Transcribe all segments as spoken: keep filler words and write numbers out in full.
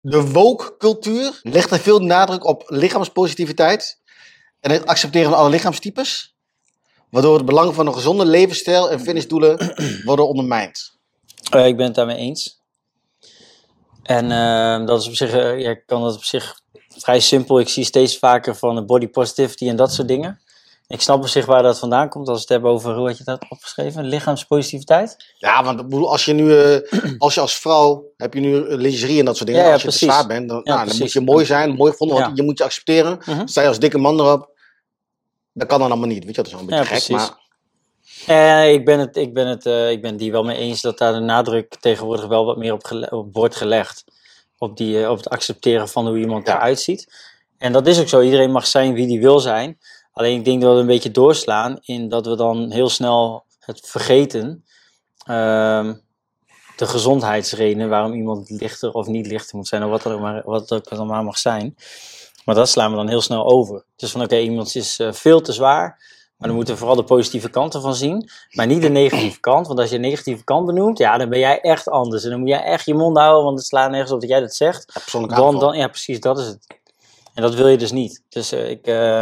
de woke-cultuur legt er veel nadruk op lichaamspositiviteit en het accepteren van alle lichaamstypes, waardoor het belang van een gezonde levensstijl en fitnessdoelen worden ondermijnd. Uh, ik ben het daarmee eens. En uh, dat is op zich, uh, ja, kan dat op zich vrij simpel. Ik zie steeds vaker van de body positivity en dat soort dingen. Ik snap op zich waar dat vandaan komt. Als we het hebben over, hoe had je dat opgeschreven? Lichaamspositiviteit? Ja, want als je nu, uh, als je als vrouw, heb je nu lingerie en dat soort dingen. Ja, ja, als je precies. te zwaar bent, dan, Ja, nou, dan moet je mooi zijn, mooi gevonden, want ja. je moet je accepteren. Uh-huh. Sta je als dikke man erop, dat kan dan allemaal niet. Weet je, dat is wel een beetje ja, gek, precies. maar... Eh, ik ben het, ik ben het, uh, ik ben het die wel mee eens dat daar de nadruk tegenwoordig wel wat meer op, gele- op wordt gelegd. Op, die, uh, op het accepteren van hoe iemand ja. eruit ziet. En dat is ook zo. Iedereen mag zijn wie die wil zijn. Alleen ik denk dat we een beetje doorslaan in dat we dan heel snel het vergeten. Uh, de gezondheidsredenen waarom iemand lichter of niet lichter moet zijn. Of wat het ook maar, wat het ook maar mag zijn. Maar dat slaan we dan heel snel over. Dus van oké, okay, iemand is uh, veel te zwaar. Maar dan moeten we vooral de positieve kanten van zien. Maar niet de negatieve kant. Want als je de negatieve kant benoemt, ja, dan ben jij echt anders. En dan moet jij echt je mond houden, want het slaat nergens op dat jij dat zegt. Ja, persoonlijke dan, aanval. dan, ja, precies, dat is het. En dat wil je dus niet. Dus uh, ik... Uh,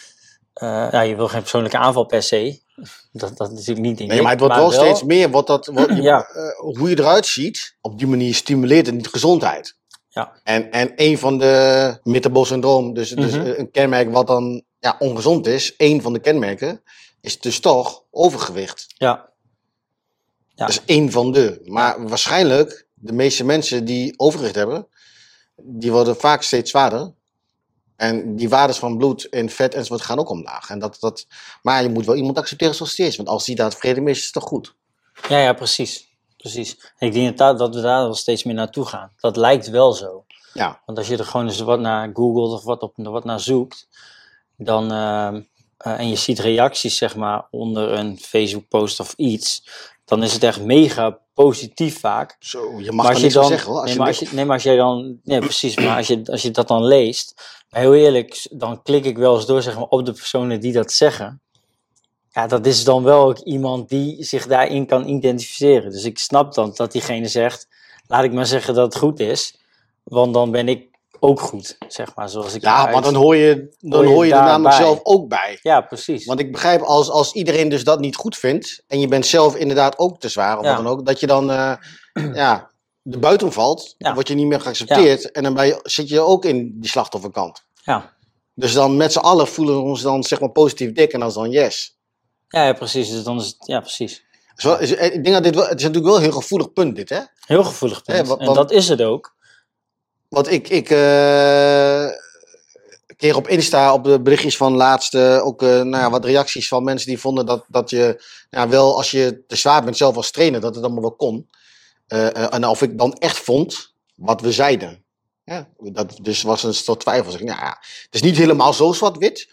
Uh, nou, je wil geen persoonlijke aanval per se. Dat, dat is natuurlijk niet. Nee, maar het wordt maar wel, wel steeds meer. Wat dat, wat je, ja. uh, hoe je eruit ziet, op die manier stimuleert het niet gezondheid. Ja. En, en een van de metabol syndroom, dus, mm-hmm. dus een kenmerk wat dan ja, ongezond is, een van de kenmerken, is dus toch overgewicht. Ja. ja. Dat is één van de. Maar ja. waarschijnlijk, de meeste mensen die overgewicht hebben, die worden vaak steeds zwaarder. En die waardes van bloed en vet enzovoort gaan ook omlaag. En dat, dat, maar je moet wel iemand accepteren zoals die is. Want als die daar tevreden mee is, is het toch goed? Ja, ja, precies. precies. Ik denk dat, dat we daar wel steeds meer naartoe gaan. Dat lijkt wel zo. Ja. Want als je er gewoon eens wat naar googelt of wat, op, wat naar zoekt, dan, uh, uh, en je ziet reacties zeg maar onder een Facebook post of iets, dan is het echt mega positief vaak. Zo, je mag maar niet zo zeggen hoor. Als nee, je maar als je, nee, maar als jij dan... Nee, precies. Maar als je, als je dat dan leest... Maar heel eerlijk, dan klik ik wel eens door zeg maar, op de personen die dat zeggen. Ja, dat is dan wel ook iemand die zich daarin kan identificeren. Dus ik snap dan dat diegene zegt... Laat ik maar zeggen dat het goed is. Want dan ben ik ook goed, zeg maar. Zoals ik ja, maar dan hoor je, dan hoor je, hoor je er namelijk zelf ook bij. Ja, precies. Want ik begrijp, als, als iedereen dus dat niet goed vindt... en je bent zelf inderdaad ook te zwaar, of ja. wat dan ook... dat je dan uh, ja, de buiten valt, ja. dan word je niet meer geaccepteerd... Ja. en dan ben je, zit je ook in die slachtofferkant. Ja. Dus dan met z'n allen voelen we ons dan zeg maar positief dik en dan is dan yes. Ja, ja precies. Dus dan is het, ja, precies. Zo, is, ik denk dat dit wel, het is natuurlijk wel een heel gevoelig punt dit, hè? Heel gevoelig punt. Hè, want, en dat is het ook. Want ik, ik uh, kreeg op Insta, op de berichtjes van laatst, uh, ook uh, nou ja, wat reacties van mensen die vonden dat, dat je, nou, wel als je te zwaar bent zelf als trainer, dat het allemaal wel kon. Uh, uh, en of ik dan echt vond wat we zeiden. Ja, dat dus was een soort twijfel. Zeg, nou ja, het is niet helemaal zo zwart-wit.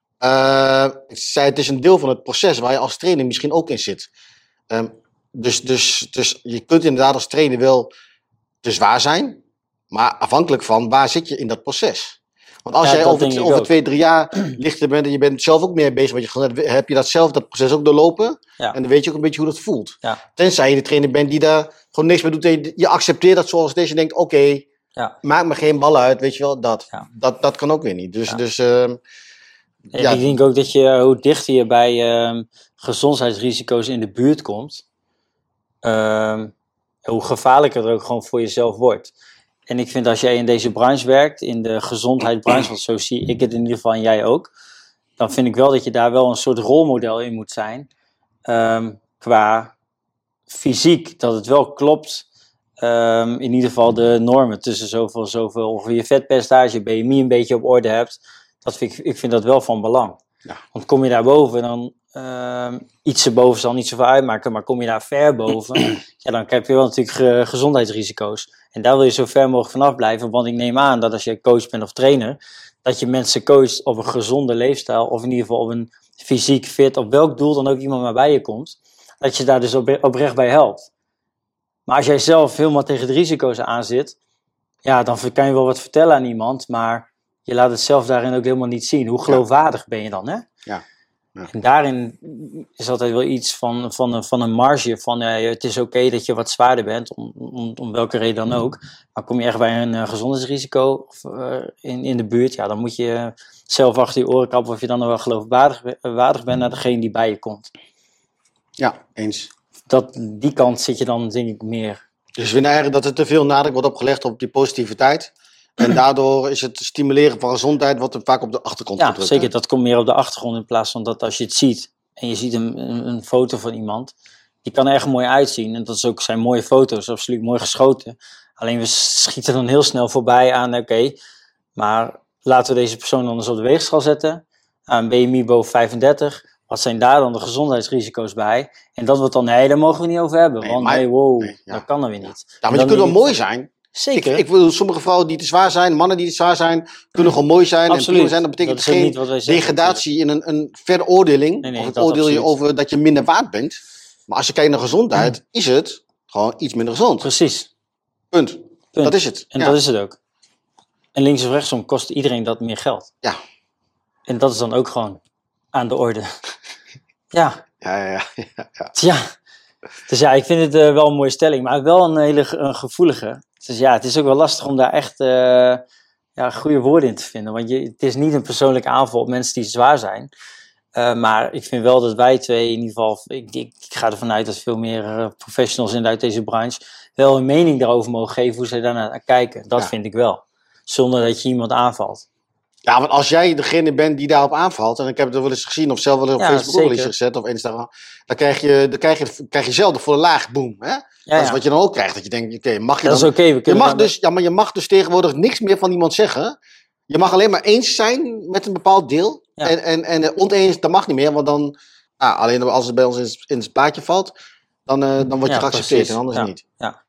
Uh, ik zei, het is een deel van het proces waar je als trainer misschien ook in zit. Um, dus, dus, dus je kunt inderdaad als trainer wel te zwaar zijn. Maar afhankelijk van waar zit je in dat proces. Want als ja, jij over, over twee, drie jaar lichter bent en je bent zelf ook meer bezig met je gezondheid, heb je dat zelf, dat proces ook doorlopen. Ja. En dan weet je ook een beetje hoe dat voelt. Ja. Tenzij je de trainer bent die daar gewoon niks mee doet. En je accepteert dat zoals het is. Je denkt, oké, okay, ja. maak me geen bal uit. Weet je wel, dat. Ja. Dat, dat kan ook weer niet. Dus, ja. dus uh, ja. Ik denk ook dat je, hoe dichter je bij uh, gezondheidsrisico's in de buurt komt, uh, hoe gevaarlijker het ook gewoon voor jezelf wordt. En ik vind als jij in deze branche werkt, in de gezondheidsbranche, want zo zie ik het in ieder geval en jij ook, dan vind ik wel dat je daar wel een soort rolmodel in moet zijn. Um, qua fysiek, dat het wel klopt. Um, in ieder geval de normen tussen zoveel, zoveel ongeveer je vetpercentage, B M I een beetje op orde hebt. Dat vind ik, ik vind dat wel van belang. Ja. Want kom je daar boven, dan um, iets erboven zal niet zoveel uitmaken, maar kom je daar ver boven, ja, dan heb je wel natuurlijk ge- gezondheidsrisico's. En daar wil je zo ver mogelijk vanaf blijven, want ik neem aan dat als je coach bent of trainer, dat je mensen coacht op een gezonde leefstijl, of in ieder geval op een fysiek fit, op welk doel dan ook iemand maar bij je komt, dat je daar dus op, oprecht bij helpt. Maar als jij zelf helemaal tegen de risico's aan zit, ja, dan kan je wel wat vertellen aan iemand, maar je laat het zelf daarin ook helemaal niet zien. Hoe geloofwaardig ja. ben je dan, hè? Ja. Ja. En daarin is altijd wel iets van, van, een, van een marge. Van uh, het is oké okay dat je wat zwaarder bent, om, om, om welke reden dan ook. Maar kom je echt bij een uh, gezondheidsrisico of, uh, in, in de buurt, ja, dan moet je uh, zelf achter je oren kappen of je dan nog wel geloofwaardig waardig bent naar degene die bij je komt. Ja, eens. Dat, die kant zit je dan denk ik meer. Dus we vinden eigenlijk dat er te veel nadruk wordt opgelegd op die positiviteit. En daardoor is het stimuleren van gezondheid wat er vaak op de achtergrond ja, gedrukt. Ja, zeker. Hè? Dat komt meer op de achtergrond in plaats van dat als je het ziet en je ziet een, een, een foto van iemand, die kan er echt mooi uitzien. En dat is ook, zijn mooie foto's, absoluut mooi geschoten. Alleen we schieten dan heel snel voorbij aan, oké, okay, maar laten we deze persoon dan eens op de weegschaal zetten. Een B M I boven vijfendertig. Wat zijn daar dan de gezondheidsrisico's bij? En dat wordt dan, nee, daar mogen we niet over hebben. Nee, want maar, nee, wow, nee, ja. dat kan dan weer niet. Ja, maar je kunt wel mooi zijn. Zeker. Ik, ik wil sommige vrouwen die te zwaar zijn, mannen die te zwaar zijn, kunnen gewoon mooi zijn. Absoluut. En zijn. Dat betekent dat geen zeggen, degradatie in een, een veroordeling. Nee, nee, of het dat oordeel absoluut. je over dat je minder waard bent. Maar als je kijkt naar gezondheid, mm. is het gewoon iets minder gezond. Precies. Punt. Punt. Dat is het. En ja. dat is het ook. En links of rechtsom kost iedereen dat meer geld. Ja. En dat is dan ook gewoon aan de orde. ja. Ja, ja, ja, ja, ja. Ja. Dus ja, ik vind het uh, wel een mooie stelling, maar wel een hele een gevoelige. Dus ja, het is ook wel lastig om daar echt uh, ja, goede woorden in te vinden. Want je, het is niet een persoonlijke aanval op mensen die zwaar zijn. Uh, maar ik vind wel dat wij twee in ieder geval, ik, ik, ik ga ervan uit dat veel meer uh, professionals in uit deze branche wel een mening daarover mogen geven hoe ze daarnaar kijken. Dat ja. vind ik wel. Zonder dat je iemand aanvalt. Ja, want als jij degene bent die daarop aanvalt, en ik heb het wel eens gezien, of zelf wel op ja, Facebook ook wel eens gezet, of Instagram, dan krijg je, dan krijg je, krijg je zelf de volle laag, boom. Hè? Ja, dat is ja. wat je dan ook krijgt, dat je denkt, oké, okay, mag je dat dan... is oké, okay, je mag dus, ja, maar je mag dus tegenwoordig niks meer van iemand zeggen. Je mag alleen maar eens zijn met een bepaald deel. Ja. En, en, en oneens, dat mag niet meer, want dan, nou, alleen als het bij ons in, in het plaatje valt, dan, uh, dan word je ja, geaccepteerd precies. En anders ja. niet. Ja.